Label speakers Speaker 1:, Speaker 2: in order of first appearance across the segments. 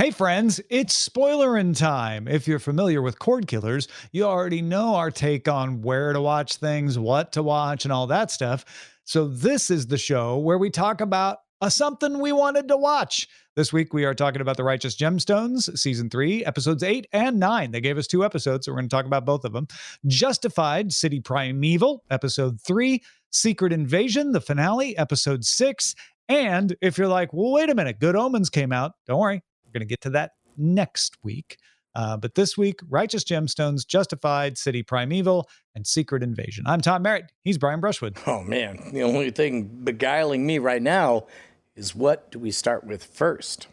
Speaker 1: Hey friends, it's spoilerin' time. If you're familiar with Cord Killers, you already know our take on where to watch things, what to watch, and all that stuff. So this is the show where we talk about something we wanted to watch. This week we are talking about The Righteous Gemstones, Season 3, Episodes 8 and 9. They gave us 2 episodes, so we're going to talk about both of them. Justified, City Primeval, Episode 3. Secret Invasion, the finale, Episode 6. And if you're like, well, wait a minute, Good Omens came out. Don't worry. Going to get to that next week. But this week, Righteous Gemstones, Justified, City Primeval, and Secret Invasion. I'm Tom Merritt. He's Brian Brushwood.
Speaker 2: Oh, man. The only thing beguiling me right now is what do we start with first?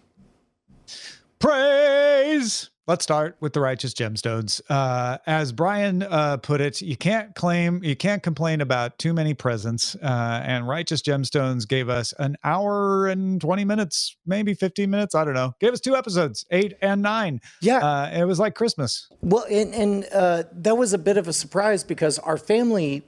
Speaker 1: Praise! Let's start with The Righteous Gemstones. As Brian put it, you can't complain about too many presents. And Righteous Gemstones gave us an hour and 20 minutes, maybe 15 minutes. I don't know. Gave us 2 episodes, 8 and 9.
Speaker 2: Yeah.
Speaker 1: It was like Christmas.
Speaker 2: Well, and that was a bit of a surprise because our family,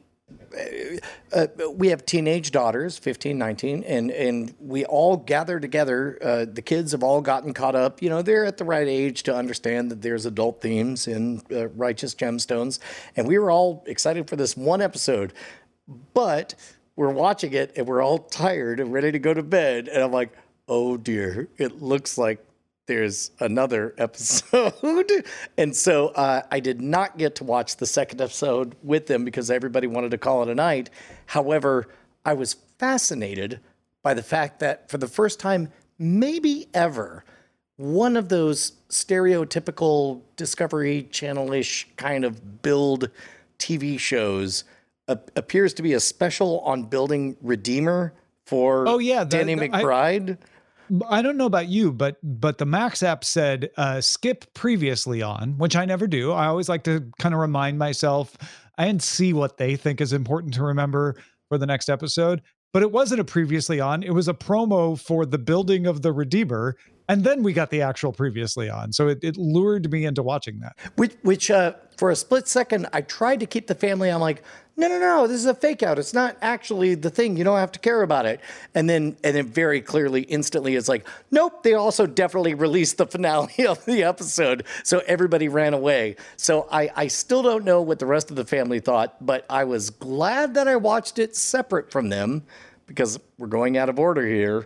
Speaker 2: we have teenage daughters, 15, 19, and we all gather together. The kids have all gotten caught up. You know, they're at the right age to understand that there's adult themes in Righteous Gemstones. And we were all excited for this one episode. But we're watching it, and we're all tired and ready to go to bed. And I'm like, oh, dear, it looks like there's another episode. And so I did not get to watch the second episode with them because everybody wanted to call it a night. However, I was fascinated by the fact that for the first time, maybe ever, one of those stereotypical Discovery Channel-ish kind of build TV shows appears to be a special on building Redeemer for Danny McBride.
Speaker 1: I don't know about you, but the Max app said skip previously on, which I never do. I always like to kind of remind myself and see what they think is important to remember for the next episode. But it wasn't a previously on. It was a promo for the building of the Redeemer. And then we got the actual previously on. So it lured me into watching that.
Speaker 2: Which for a split second, I tried to keep the family. I'm like, no, this is a fake out. It's not actually the thing. You don't have to care about it. And then very clearly, instantly, it's like, nope, they also definitely released the finale of the episode. So everybody ran away. So I still don't know what the rest of the family thought, but I was glad that I watched it separate from them because we're going out of order here.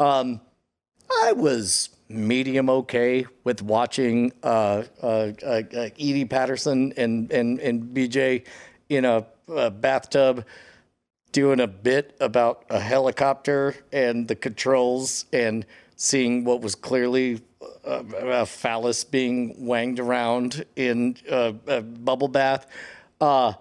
Speaker 2: I was medium okay with watching Edie Patterson and BJ in a bathtub doing a bit about a helicopter and the controls and seeing what was clearly a phallus being wanged around in a bubble bath. Am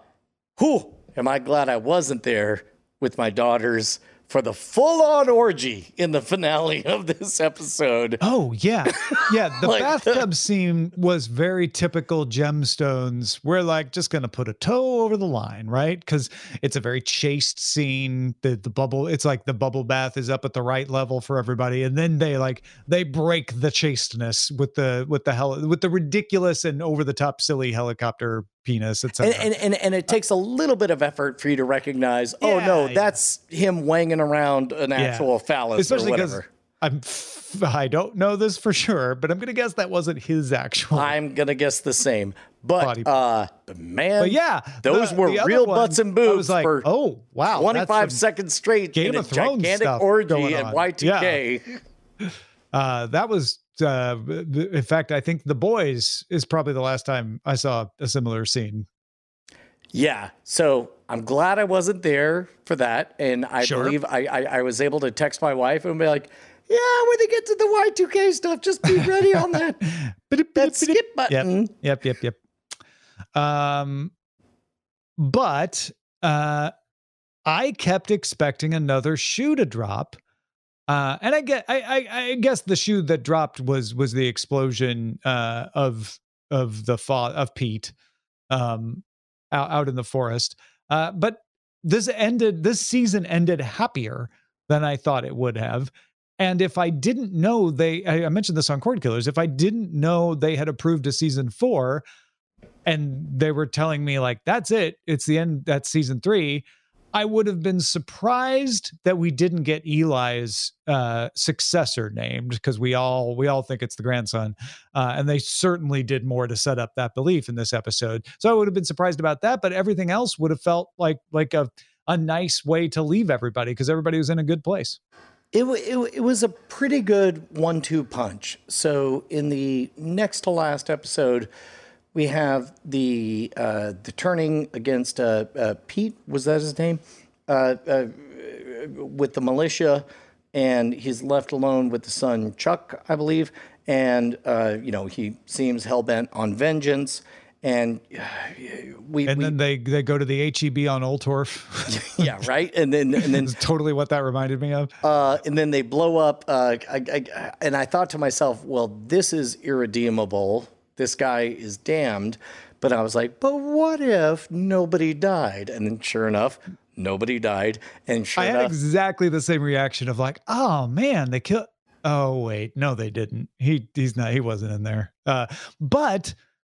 Speaker 2: I glad I wasn't there with my daughters for the full-on orgy in the finale of this episode.
Speaker 1: Oh, yeah. Yeah, the bathtub scene was very typical Gemstones. We're like just going to put a toe over the line, right? Because it's a very chaste scene. The bubble, it's like the bubble bath is up at the right level for everybody. And then they break the chasteness with the ridiculous and over-the-top silly helicopter penis, etc.
Speaker 2: And it takes a little bit of effort for you to recognize, that's him wanging around an actual phallus, especially or whatever.
Speaker 1: I don't know this for sure, but I'm going to guess that wasn't his actual.
Speaker 2: I'm going to guess the same. But man, those were
Speaker 1: the
Speaker 2: real butts and boobs
Speaker 1: like,
Speaker 2: for 25 seconds straight
Speaker 1: Game
Speaker 2: in
Speaker 1: of Thrones
Speaker 2: gigantic orgy and Y2K.
Speaker 1: Yeah. That was in fact, I think The Boys is probably the last time I saw a similar scene.
Speaker 2: Yeah. So I'm glad I wasn't there for that. And I believe I was able to text my wife and be like, yeah, when they get to the Y2K stuff, just be ready on that, that skip button.
Speaker 1: Yep. But I kept expecting another shoe to drop. And I guess the shoe that dropped was the explosion of Pete out in the forest. But this season ended happier than I thought it would have. And if I didn't know I mentioned this on Cord Killers, if I didn't know they had approved a season 4 and they were telling me like, that's it, it's the end, that's season 3, I would have been surprised that we didn't get Eli's successor named, because we all think it's the grandson, and they certainly did more to set up that belief in this episode. So I would have been surprised about that, but everything else would have felt like a nice way to leave everybody, because everybody was in a good place.
Speaker 2: It was a pretty good 1-2 punch. So in the next to last episode, we have the turning against Pete, was that his name? With the militia, and he's left alone with the son Chuck, I believe. And he seems hell-bent on vengeance. And
Speaker 1: then they go to the HEB on Old Torf.
Speaker 2: Yeah, right. And then
Speaker 1: totally what that reminded me of.
Speaker 2: And then they blow up. And I thought to myself, well, this is irredeemable. This guy is damned. But I was like, but what if nobody died? And then sure enough, nobody died. And sure enough,
Speaker 1: I had exactly the same reaction of like, oh man, they killed. Oh wait, no, they didn't. He's not. He wasn't in there. But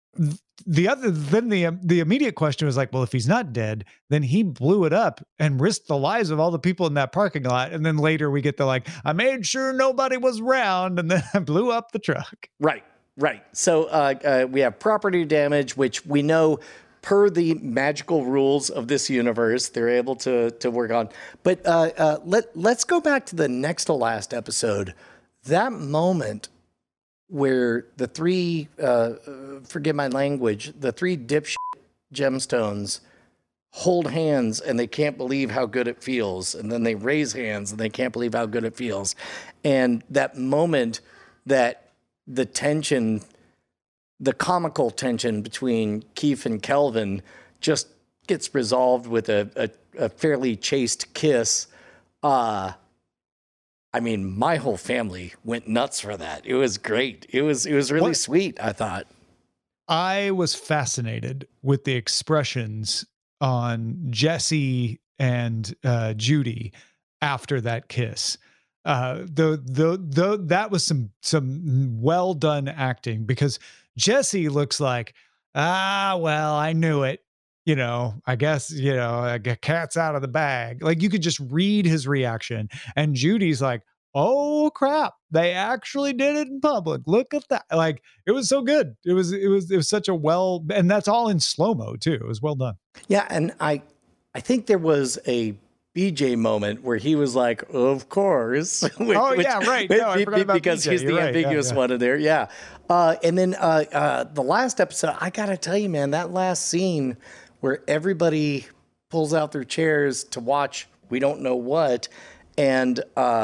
Speaker 1: the immediate question was like, well, if he's not dead, then he blew it up and risked the lives of all the people in that parking lot. And then later we get the I made sure nobody was around, and then I blew up the truck.
Speaker 2: Right. So we have property damage, which we know per the magical rules of this universe, they're able to work on. But let's go back to the next to last episode. That moment where the three, forgive my language, the three dipshit gemstones hold hands and they can't believe how good it feels. And then they raise hands and they can't believe how good it feels. And that moment that the tension, the comical tension between Keith and Kelvin just gets resolved with a fairly chaste kiss. I mean, my whole family went nuts for that. It was great. It was really sweet, I thought.
Speaker 1: I was fascinated with the expressions on Jesse and Judy after that kiss. That was some well done acting, because Jesse looks like, well, I knew it. I guess, I get cat's out of the bag. Like, you could just read his reaction. And Judy's like, oh crap, they actually did it in public. Look at that. Like, it was so good. It was such a and that's all in slow-mo too. It was well done.
Speaker 2: Yeah. And I think there was a BJ moment where he was like, of course.
Speaker 1: Yeah, right. No, I forgot about
Speaker 2: because
Speaker 1: BJ.
Speaker 2: he's the ambiguous one in there. Yeah. And then the last episode, I got to tell you, man, that last scene where everybody pulls out their chairs to watch we don't know what, and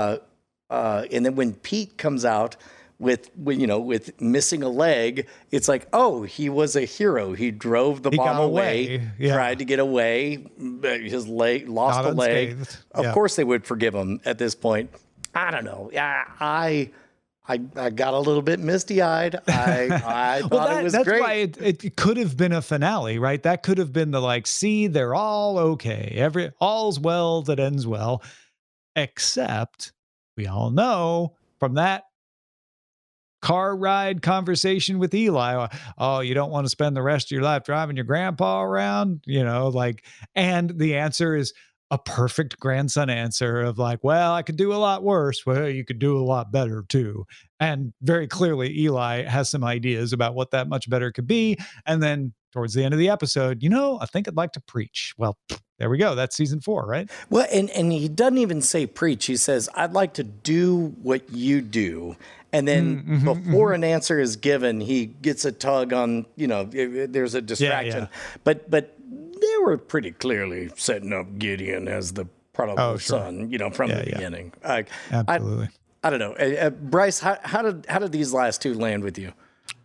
Speaker 2: then when Pete comes out with missing a leg, it's like, oh, he was a hero. He drove the bomb away, tried to get away. His leg lost a leg. Of course, they would forgive him at this point. I don't know. I got a little bit misty-eyed. I thought it was
Speaker 1: that's
Speaker 2: great.
Speaker 1: Why it could have been a finale, right? That could have been the see, they're all okay. All's well that ends well, except we all know from that car ride conversation with Eli, oh, you don't want to spend the rest of your life driving your grandpa around, and the answer is a perfect grandson answer of well, I could do a lot worse. Well, you could do a lot better too. And very clearly Eli has some ideas about what that much better could be. And then towards the end of the episode, I think I'd like to preach. Well, there we go. That's season 4, right?
Speaker 2: Well, and he doesn't even say preach. He says, I'd like to do what you do. And then before an answer is given, he gets a tug on, there's a distraction. Yeah. But they were pretty clearly setting up Gideon as the prodigal son, from the beginning.
Speaker 1: Absolutely.
Speaker 2: I don't know. Bryce, how did these last two land with you?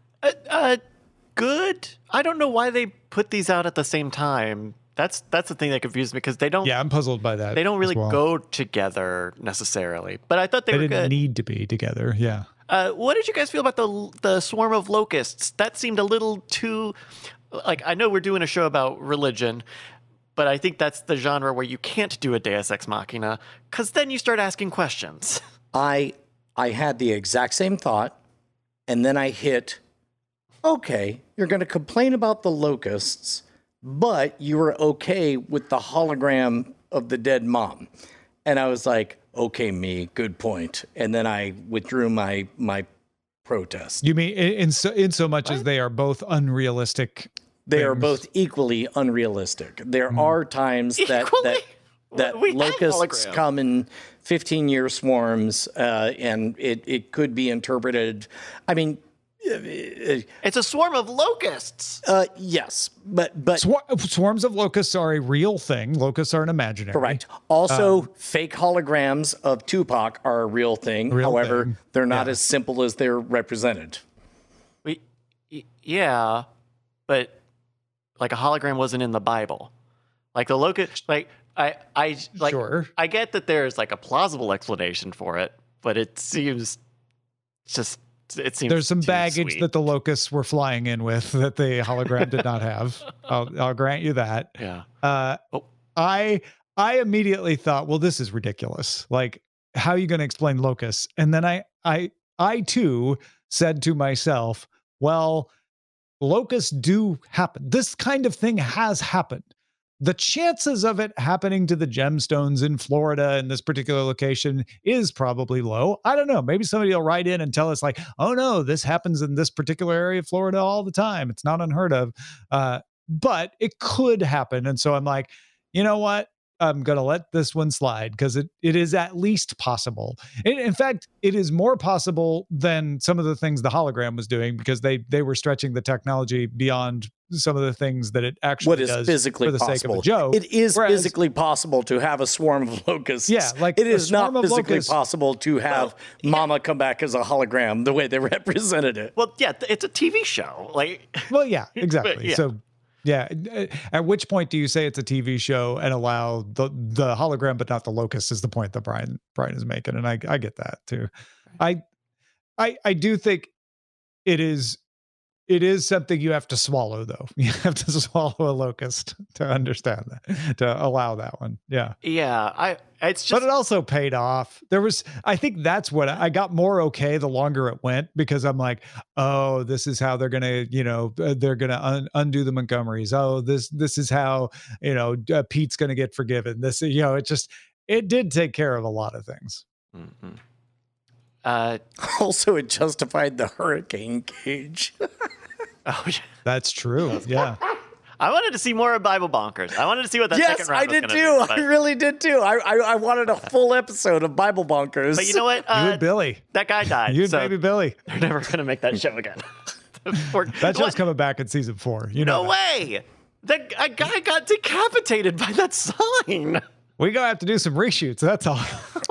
Speaker 3: Good. I don't know why they put these out at the same time. That's the thing that confused me, because they don't.
Speaker 1: Yeah, I'm puzzled by that.
Speaker 3: They don't really go together necessarily. But I thought they were good.
Speaker 1: They didn't need to be together. Yeah.
Speaker 3: What did you guys feel about the swarm of locusts? That seemed a little too. I know we're doing a show about religion, but I think that's the genre where you can't do a Deus Ex Machina, because then you start asking questions.
Speaker 2: I had the exact same thought, and then I hit, okay, you're going to complain about the locusts, but you were okay with the hologram of the dead mom. And I was like, okay, me, good point. And then I withdrew my protest.
Speaker 1: You mean in so much as they are both unrealistic?
Speaker 2: They are
Speaker 1: things?
Speaker 2: both equally unrealistic. There are times that
Speaker 3: We have
Speaker 2: locusts
Speaker 3: holograms.
Speaker 2: come in 15-year swarms, and it could be interpreted. I mean,
Speaker 3: It's a swarm of locusts.
Speaker 2: yes, but
Speaker 1: Swarms of locusts are a real thing. Locusts are an imaginary.
Speaker 2: correct. Also, fake holograms of Tupac are a real thing.
Speaker 1: Real
Speaker 2: However,
Speaker 1: thing.
Speaker 2: they're not
Speaker 1: Yeah.
Speaker 2: as simple as they're represented.
Speaker 3: Yeah, but like a hologram wasn't in the Bible. Like the locust, like I like.
Speaker 1: Sure.
Speaker 3: I get that there's like a plausible explanation for it, but it seems
Speaker 1: There's some
Speaker 3: too
Speaker 1: baggage
Speaker 3: sweet.
Speaker 1: that the locusts were flying in with that the hologram did not have. I'll grant you that.
Speaker 3: Yeah.
Speaker 1: I immediately thought, well, this is ridiculous. Like, how are you going to explain locusts? And then I too said to myself, well, locusts do happen. This kind of thing has happened. The chances of it happening to the gemstones in Florida in this particular location is probably low. I don't know. Maybe somebody will write in and tell us like, oh no, this happens in this particular area of Florida all the time. It's not unheard of. But it could happen. And so I'm like, you know what? I'm going to let this one slide because it is at least possible. In fact, it is more possible than some of the things the hologram was doing because they were stretching the technology beyond some of the things that it actually
Speaker 2: What is
Speaker 1: does
Speaker 2: physically
Speaker 1: for the
Speaker 2: possible?
Speaker 1: sake of a joke.
Speaker 2: It is
Speaker 1: Whereas-
Speaker 2: physically possible to have a swarm of locusts.
Speaker 1: Yeah, like
Speaker 2: it
Speaker 1: a
Speaker 2: is not
Speaker 1: swarm of
Speaker 2: physically
Speaker 1: locusts-
Speaker 2: possible to have Mama come back as a hologram the way they represented it.
Speaker 3: Well, yeah, it's a TV show. Like,
Speaker 1: Well, yeah, exactly.
Speaker 3: yeah.
Speaker 1: So, yeah. At which point do you say it's a TV show and allow the hologram, but not the locust? Is the point that Brian is making, and I get that too. I do think it is something you have to swallow, though. You have to swallow a locust to understand that, to allow that one. Yeah.
Speaker 3: yeah, it's
Speaker 1: But
Speaker 3: just
Speaker 1: it also paid off. I think that's what I got more okay the longer it went because I'm like, oh, this is how they're going to, they're going to undo the Montgomerys. Oh, this is how, Pete's going to get forgiven. It did take care of a lot of things.
Speaker 3: Mhm.
Speaker 2: Also, it justified the hurricane cage.
Speaker 3: Oh, yeah.
Speaker 1: That's true. Yeah.
Speaker 3: I wanted to see more of Bible Bonkers. I wanted to see what that
Speaker 2: Yes,
Speaker 3: second round
Speaker 2: I
Speaker 3: was
Speaker 2: did
Speaker 3: gonna
Speaker 2: too.
Speaker 3: be, but-
Speaker 2: I really did too. I wanted a full episode of Bible Bonkers.
Speaker 3: But you know what?
Speaker 1: You and Billy.
Speaker 3: That guy died.
Speaker 1: You and
Speaker 3: so
Speaker 1: baby Billy.
Speaker 3: they're never going to make that show again.
Speaker 1: That show's coming back in season 4. You know
Speaker 3: No
Speaker 1: that.
Speaker 3: way. A guy got decapitated by that sign.
Speaker 1: We're going to have to do some reshoots. That's all.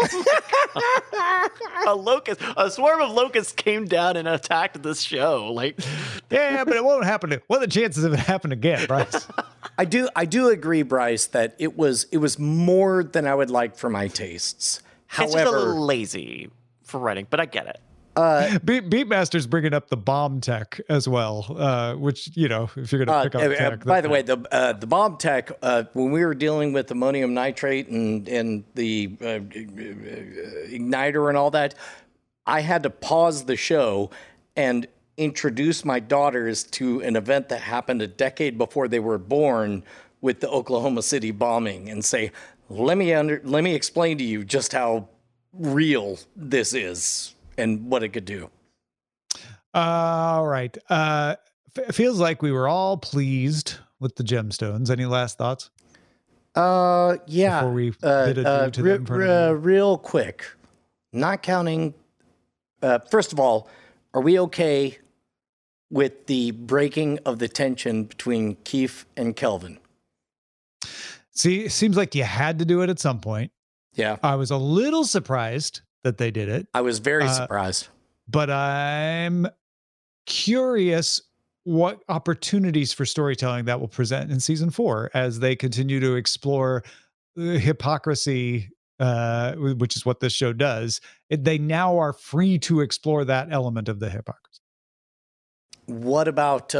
Speaker 3: A swarm of locusts came down and attacked this show. Like,
Speaker 1: Yeah, but it won't happen. What are the chances of it happening again, Bryce?
Speaker 2: I do agree, Bryce, that it was more than I would like for my tastes.
Speaker 3: it's just a
Speaker 2: However,
Speaker 3: little lazy for writing, but I get it.
Speaker 1: Beatmaster's bringing up the bomb tech as well, which, if you're going to pick up tech.
Speaker 2: by the way, the bomb tech, when we were dealing with ammonium nitrate and the igniter and all that, I had to pause the show and introduce my daughters to an event that happened a decade before they were born with the Oklahoma City bombing and say, let me explain to you just how real this is and what it could do.
Speaker 1: All right. Feels like we were all pleased with the gemstones. Any last thoughts?
Speaker 2: Yeah.
Speaker 1: Before we bid adieu to them for another year?
Speaker 2: real quick, not counting. First of all, are we okay with the breaking of the tension between Keith and Kelvin?
Speaker 1: See, it seems like you had to do it at some point.
Speaker 2: Yeah,
Speaker 1: I was a little surprised that they did it,
Speaker 2: I was very surprised.
Speaker 1: but I'm curious what opportunities for storytelling that will present in season 4 as they continue to explore hypocrisy, which is what this show does. They now are free to explore that element of the hypocrisy.
Speaker 2: What about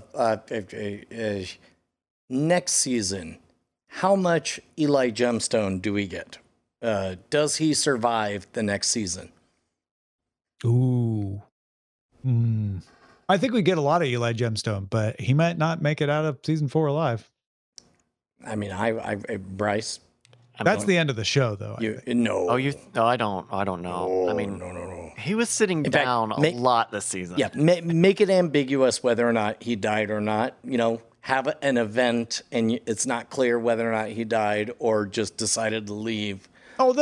Speaker 2: next season? How much Eli Gemstone do we get? Does he survive the next season?
Speaker 1: Ooh. I think we get a lot of Eli Gemstone, but he might not make it out of season 4 alive.
Speaker 2: I mean, Bryce.
Speaker 1: That's the end of the show, though.
Speaker 2: No.
Speaker 3: Oh, no, I don't know. I mean,
Speaker 2: no.
Speaker 3: he was sitting down a lot this season.
Speaker 2: Yeah, make it ambiguous whether or not he died or not. Have an event and it's not clear whether or not he died or just decided to leave.
Speaker 1: Oh,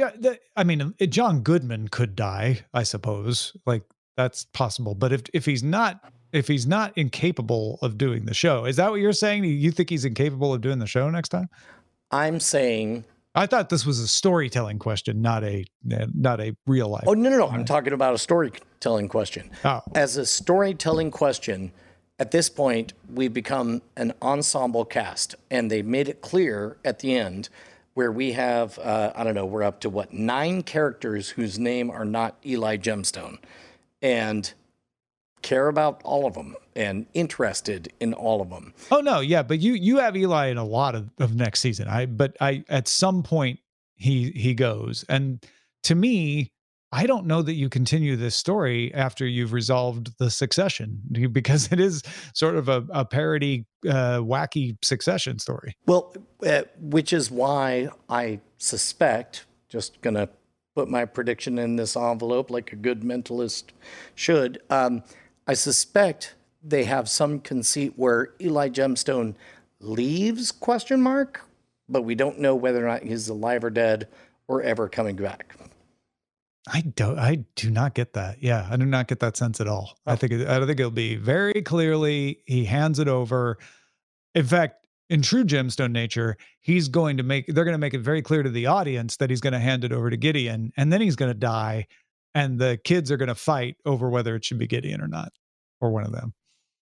Speaker 1: John Goodman could die, I suppose. Like, that's possible. But if he's not incapable of doing the show, is that what you're saying? You think he's incapable of doing the show next time?
Speaker 2: I'm saying,
Speaker 1: I thought this was a storytelling question, not a real life.
Speaker 2: Oh, no. I'm talking about a storytelling question.
Speaker 1: Oh.
Speaker 2: As a storytelling question, at this point, we've become an ensemble cast, and they made it clear at the end where we have, we're up to 9 characters whose name are not Eli Gemstone, and care about all of them and interested in all of them.
Speaker 1: Oh no, yeah, but you have Eli in a lot of next season. I at some point he goes, and to me, I don't know that you continue this story after you've resolved the succession, because it is sort of a parody, wacky succession story.
Speaker 2: Well, which is why I suspect, just gonna put my prediction in this envelope like a good mentalist should. I suspect they have some conceit where Eli Gemstone leaves, but we don't know whether or not he's alive or dead or ever coming back.
Speaker 1: I do not get that. Yeah, I do not get that sense at all. I think it'll be very clearly he hands it over. In fact, in true Gemstone nature, they're going to make it very clear to the audience that he's going to hand it over to Gideon, and then he's going to die. And the kids are going to fight over whether it should be Gideon or not, or one of them.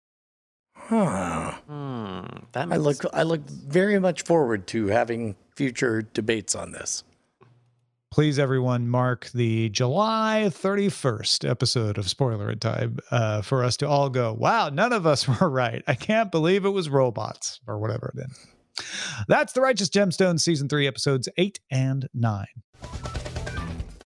Speaker 2: Huh. I look very much forward to having future debates on this.
Speaker 1: Please, everyone, mark the July 31st episode of Spoiler in Time for us to all go, wow, none of us were right. I can't believe it was robots, or whatever it is. That's The Righteous Gemstones, Season 3, Episodes 8 and 9.